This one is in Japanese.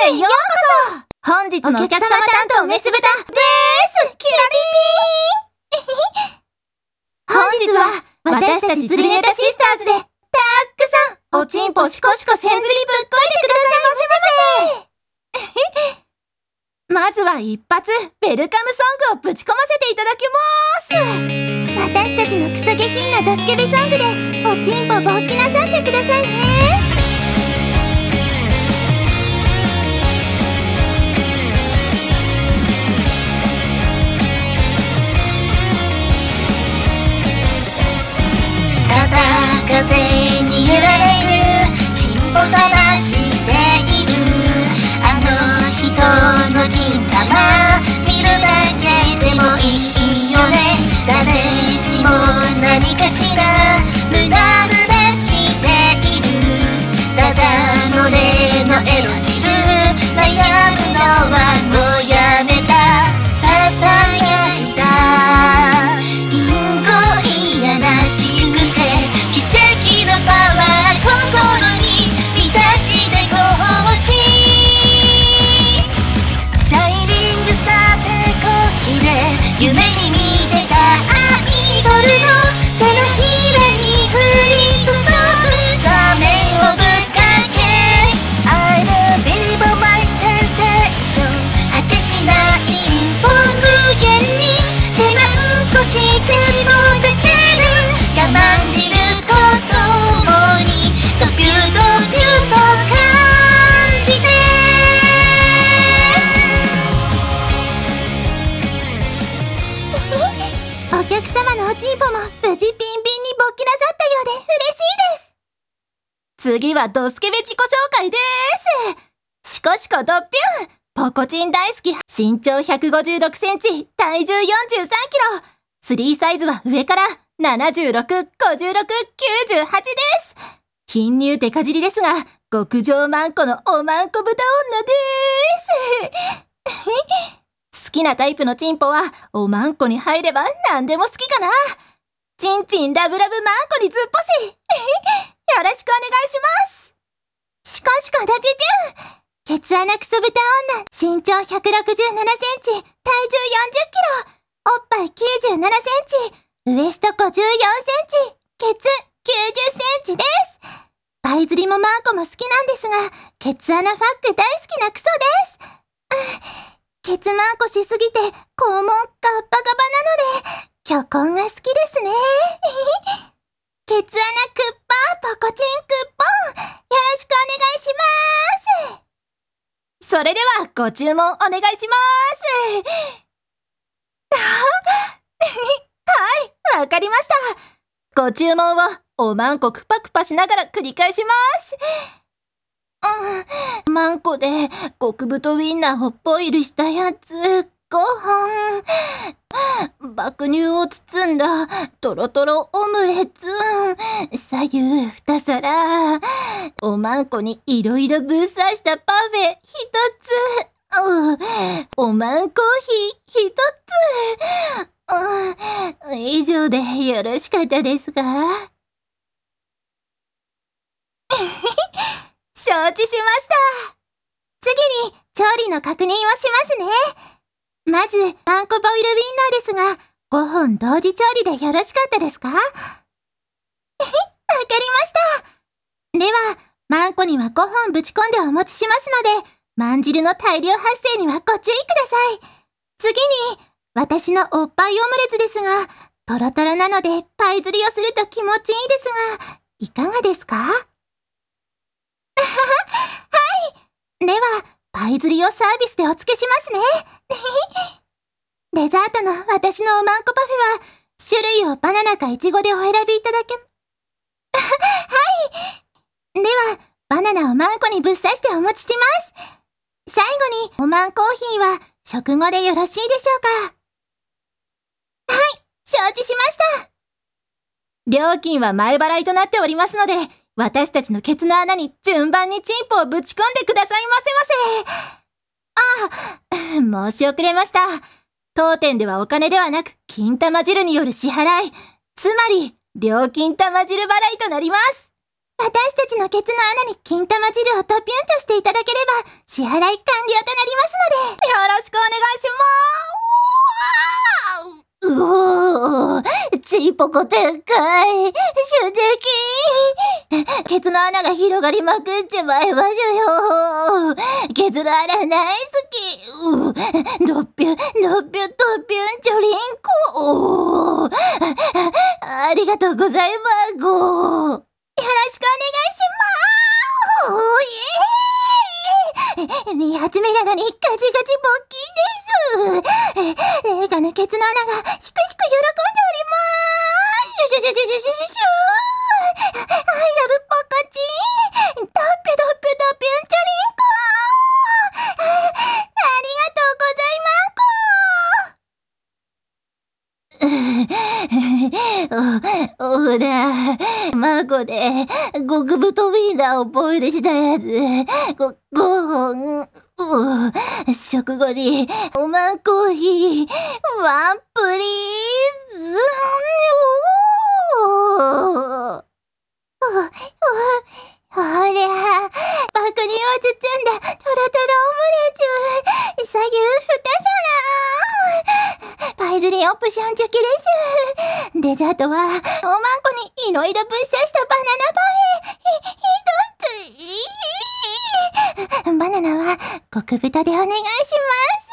へようこそ。本日のお客様担当メス豚です。キラリピー本日は私たち釣りネタシスターズでたっくさんおちんぽシコシコ線釣りぶっこいてくださいませませまずは一発ウェルカムソングをぶち込ませていただきます。私たちのクソ下品なドスケベソングでおちんぽ勃起なさってくださいね。 風に揺られるチンポ探しているあの人の金玉見るだけでもいいよね。誰しも何かしらムダムダしているただ漏れのエロ汁悩むのはもうやめたささやいたリンゴいやらしくてパワー心に満たしてご奉仕シャイニングスター帝国で夢に見てたアイドルの手のひらに降り注ぐザメをぶっかけ I believe my sensation 果てしないチンポ無限に手間んこしても出せる我慢汁ことドピュードピューと感じてお客様のおちんぽも無事ピンピンに勃起なさったようで嬉しいです。次はドスケベ自己紹介です。シコシコドッピュンポコチン大好き身長156センチ体重43キロ3サイズは上から76、56、98です。貧乳デカ尻ですが、極上マンコのおまんこ豚女でーす。好きなタイプのチンポは、おまんこに入れば何でも好きかな。チンチンラブラブマンコにずっぽし。よろしくお願いします。シコシコドピュピュンケツ穴クソ豚女、身長167センチ、体重40キロ、おっぱい97センチ、ウエスト54センチ、ケツ90センチです。パイ釣りもマンコも好きなんですが、ケツ穴ファック大好きなクソです。ケツマンコしすぎて、肛門ガッバガバなので、巨根が好きですね。ケツ穴クッパー、ポコチンクッポン、よろしくお願いします。それでは、ご注文お願いします。はい、わかりました。ご注文をおまんこクパクパしながら繰り返します。マンコで極太ウィンナーをボイルしたやつ5本。爆乳を包んだトロトロオムレツ。左右2皿。おまんこにいろいろぶっ刺したパフェ1つ。おまんコーヒー1つ。以上でよろしかったですか？承知しました。次に調理の確認をしますね。まず、マンコボイルウィンナーですが、5本同時調理でよろしかったですか？わかりました。では、マンコには5本ぶち込んでお持ちしますので、まん汁の大量発生にはご注意ください。次に、私のおっぱいオムレツですが、トロトロなのでパイ釣りをすると気持ちいいですが、いかがですか？はい。では、パイ釣りをサービスでお付けしますね。デザートの私のおまんこパフェは、種類をバナナかイチゴでお選びいただけはい。では、バナナをマンコにぶっ刺してお持ちします。最後に、おまんコーヒーは食後でよろしいでしょうか？はい、承知しました。料金は前払いとなっておりますので、私たちのケツの穴に順番にチンポをぶち込んでくださいませませ。申し遅れました。当店ではお金ではなく、金玉汁による支払い。つまり、料金玉汁払いとなります。 私たちのケツの穴に金玉汁をトピュンとしていただければ、支払い完了となりますので。よろしくお願いします。うおー、ちいぽこでっかい、主敵。ケツの穴が広がりまくっちまいましょよ。ケツの穴大好き。ドッピュン、ドッピュン、ドッピュン、チョリンコ。ありがとうございます。よろしくお願いします。2発目なのにガチガチボッキーです。レイカのケツの穴がひくひく喜んでおります。シュシュシュシュシュシュシュシュ。I love ポコチン。ドッピュドッピュドッピュンチョリンコ。ありがとうございます。おだ、マコで、極太ウィーナーをボイルしたやつ、5本、食後に、おまんコーヒー、ワンプリーズ、ほりゃ、爆乳を包んだトロトロオムレツ、左右2皿。パイズリーオプションチョキレス。デザートは、おまんこにいろいろぶっ刺したバナナパフェ、一つ。バナナは極太でお願いします。